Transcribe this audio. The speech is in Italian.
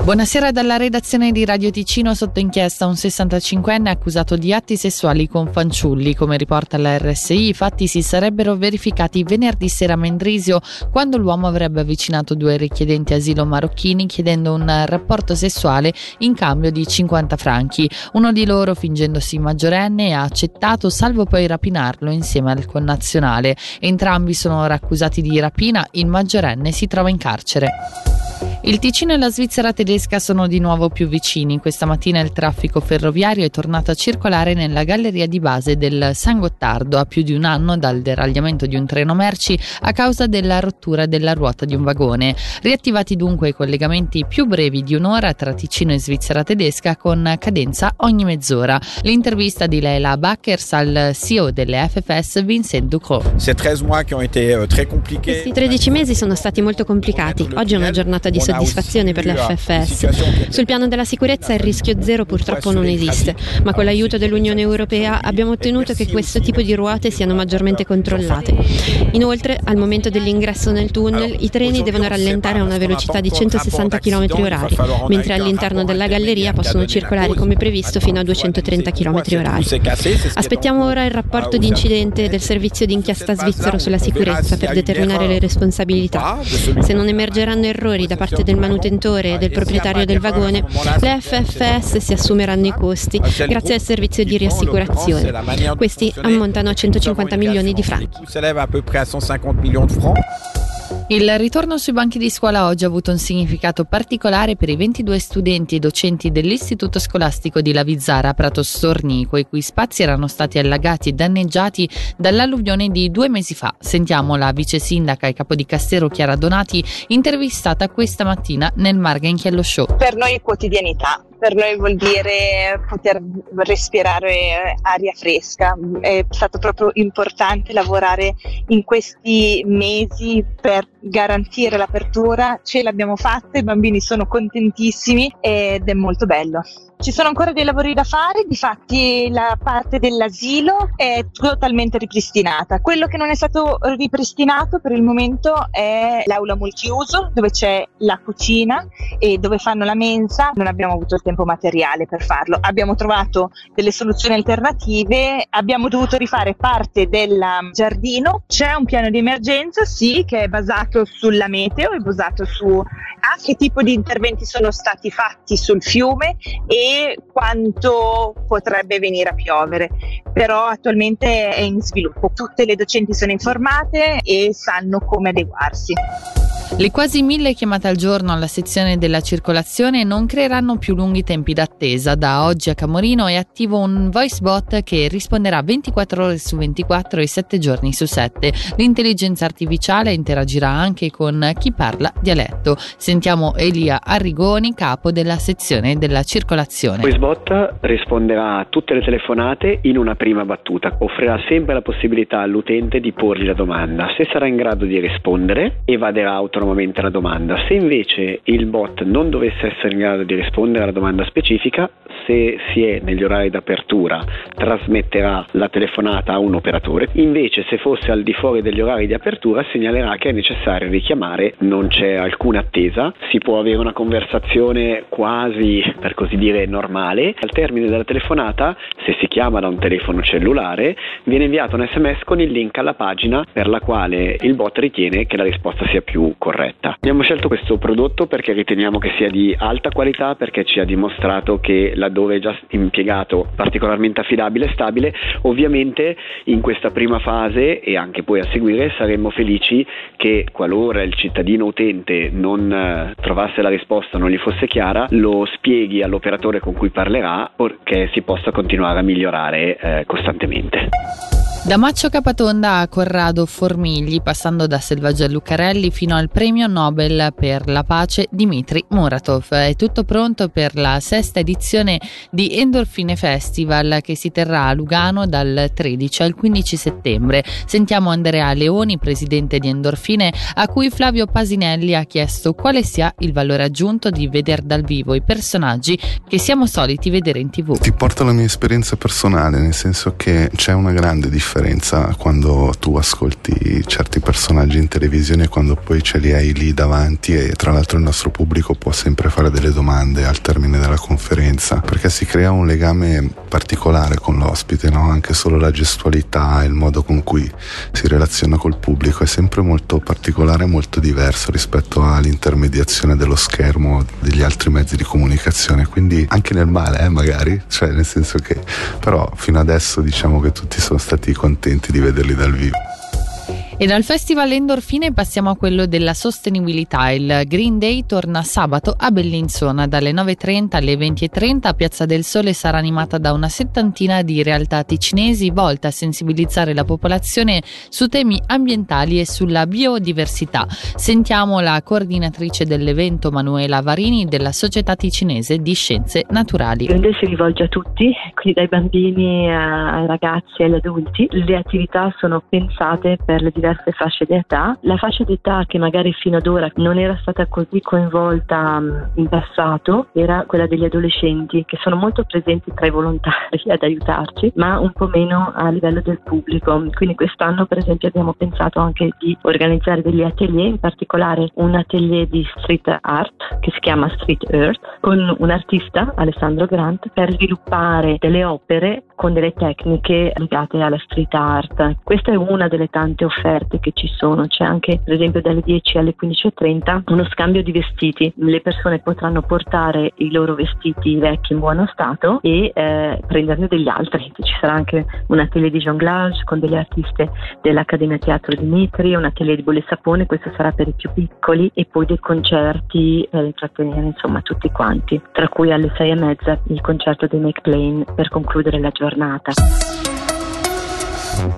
Buonasera dalla redazione di Radio Ticino. Sotto inchiesta un 65enne accusato di atti sessuali con fanciulli. Come riporta la RSI, i fatti si sarebbero verificati venerdì sera a Mendrisio, quando l'uomo avrebbe avvicinato due richiedenti asilo marocchini chiedendo un rapporto sessuale in cambio di 50 franchi. Uno di loro, fingendosi maggiorenne, ha accettato, salvo poi rapinarlo insieme al connazionale. Entrambi sono ora accusati di rapina. Il maggiorenne si trova in carcere. Il Ticino e la Svizzera tedesca sono di nuovo più vicini. Questa mattina il traffico ferroviario è tornato a circolare nella galleria di base del San Gottardo a più di un anno dal deragliamento di un treno merci a causa della rottura della ruota di un vagone. Riattivati dunque i collegamenti più brevi di un'ora tra Ticino e Svizzera tedesca con cadenza ogni mezz'ora. L'intervista di Leila Backers al CEO delle FFS, Vincent Ducrot. Questi 13 mesi sono stati molto complicati. Oggi è una giornata di soddisfazione per le FFS. Sul piano della sicurezza il rischio zero purtroppo non esiste, ma con l'aiuto dell'Unione Europea abbiamo ottenuto che questo tipo di ruote siano maggiormente controllate. Inoltre, al momento dell'ingresso nel tunnel, i treni devono rallentare a una velocità di 160 km/h, mentre all'interno della galleria possono circolare come previsto fino a 230 km/h. Aspettiamo ora il rapporto di incidente del servizio di inchiesta svizzero sulla sicurezza per determinare le responsabilità. Se non emergeranno errori da parte del manutentore e del proprietario del vagone, le FFS si assumeranno i costi grazie al servizio di riassicurazione. Questi ammontano a 150 milioni di franchi. Il ritorno sui banchi di scuola oggi ha avuto un significato particolare per i 22 studenti e docenti dell'Istituto Scolastico di Lavizzara a Prato Stornico, i cui spazi erano stati allagati e danneggiati dall'alluvione di 2 mesi fa. Sentiamo la vice sindaca e capodicastero Chiara Donati, intervistata questa mattina nel Marghen Chiello Show. Per noi è quotidianità. Per noi vuol dire poter respirare aria fresca. È stato proprio importante lavorare in questi mesi per garantire l'apertura. Ce l'abbiamo fatta, i bambini sono contentissimi ed è molto bello. Ci sono ancora dei lavori da fare, difatti la parte dell'asilo è totalmente ripristinata. Quello che non è stato ripristinato per il momento è l'aula multiuso, dove c'è la cucina e dove fanno la mensa. Non abbiamo avuto il tempo materiale per farlo. Abbiamo trovato delle soluzioni alternative, abbiamo dovuto rifare parte del giardino. C'è un piano di emergenza, sì, che è basato sulla meteo, è basato su che tipo di interventi sono stati fatti sul fiume e quanto potrebbe venire a piovere, però attualmente è in sviluppo. Tutte le docenti sono informate e sanno come adeguarsi. Le quasi 1000 chiamate al giorno alla sezione della circolazione non creeranno più lunghi tempi d'attesa. Da oggi a Camorino è attivo un voice bot che risponderà 24 ore su 24 e 7 giorni su 7. L'intelligenza artificiale interagirà anche con chi parla dialetto. Sentiamo Elia Arrigoni, capo della sezione della circolazione. Il voice bot risponderà a tutte le telefonate in una prima battuta. Offrirà sempre la possibilità all'utente di porgli la domanda. Se sarà in grado di rispondere, evaderà autonomamente la domanda. Se invece il bot non dovesse essere in grado di rispondere alla domanda specifica, se si è negli orari d'apertura trasmetterà la telefonata a un operatore. Invece, se fosse al di fuori degli orari di apertura, segnalerà che è necessario richiamare. Non c'è alcuna attesa, si può avere una conversazione quasi, per così dire, normale. Al termine della telefonata, se si chiama da un telefono cellulare, viene inviato un SMS con il link alla pagina per la quale il bot ritiene che la risposta sia più corretta. Abbiamo scelto questo prodotto perché riteniamo che sia di alta qualità, perché ci ha dimostrato che laddove è già impiegato particolarmente affidabile e stabile. Ovviamente in questa prima fase e anche poi a seguire saremmo felici che, qualora il cittadino utente non trovasse la risposta, non gli fosse chiara, lo spieghi all'operatore con cui parlerà, perché si possa continuare a migliorare costantemente. Da Maccio Capatonda a Corrado Formigli, passando da Selvaggio a Lucarelli fino al premio Nobel per la pace Dmitry Muratov. È tutto pronto per la 6ª edizione di Endorfine Festival che si terrà a Lugano dal 13 al 15 settembre. Sentiamo Andrea Leoni, presidente di Endorfine, a cui Flavio Pasinelli ha chiesto quale sia il valore aggiunto di vedere dal vivo i personaggi che siamo soliti vedere in TV. Ti porto la mia esperienza personale, nel senso che c'è una grande differenza differenza quando tu ascolti certi personaggi in televisione e quando poi ce li hai lì davanti, e tra l'altro il nostro pubblico può sempre fare delle domande al termine della conferenza, perché si crea un legame particolare con l'ospite, no? Anche solo la gestualità, il modo con cui si relaziona col pubblico è sempre molto particolare, molto diverso rispetto all'intermediazione dello schermo, degli altri mezzi di comunicazione, quindi anche nel male magari, cioè nel senso che però fino adesso diciamo che tutti sono stati contenti di vederli dal vivo. E dal Festival Endorfine passiamo a quello della sostenibilità. Il Green Day torna sabato a Bellinzona dalle 9.30 alle 20.30. Piazza del Sole sarà animata da una settantina di realtà ticinesi volta a sensibilizzare la popolazione su temi ambientali e sulla biodiversità. Sentiamo la coordinatrice dell'evento, Manuela Varini, della Società Ticinese di Scienze Naturali. Il Green Day si rivolge a tutti, quindi dai bambini ai ragazzi e agli adulti. Le attività sono pensate per le diverse fasce di età. La fascia di età che magari fino ad ora non era stata così coinvolta in passato era quella degli adolescenti, che sono molto presenti tra i volontari ad aiutarci, ma un po' meno a livello del pubblico. Quindi quest'anno per esempio abbiamo pensato anche di organizzare degli atelier, in particolare un atelier di street art che si chiama Street Earth, con un artista, Alessandro Grant, per sviluppare delle opere con delle tecniche legate alla street art. Questa è una delle tante offerte che ci sono. C'è anche per esempio dalle 10 alle 15.30 uno scambio di vestiti. Le persone potranno portare i loro vestiti vecchi in buono stato e prenderne degli altri. Ci sarà anche un atelier di jonglage con delle artiste dell'Accademia Teatro Dimitri, un atelier di bolle e sapone, questo sarà per i più piccoli, e poi dei concerti per intrattenere insomma tutti quanti, tra cui alle 6:30 il concerto dei Make Plain per concludere la giornata.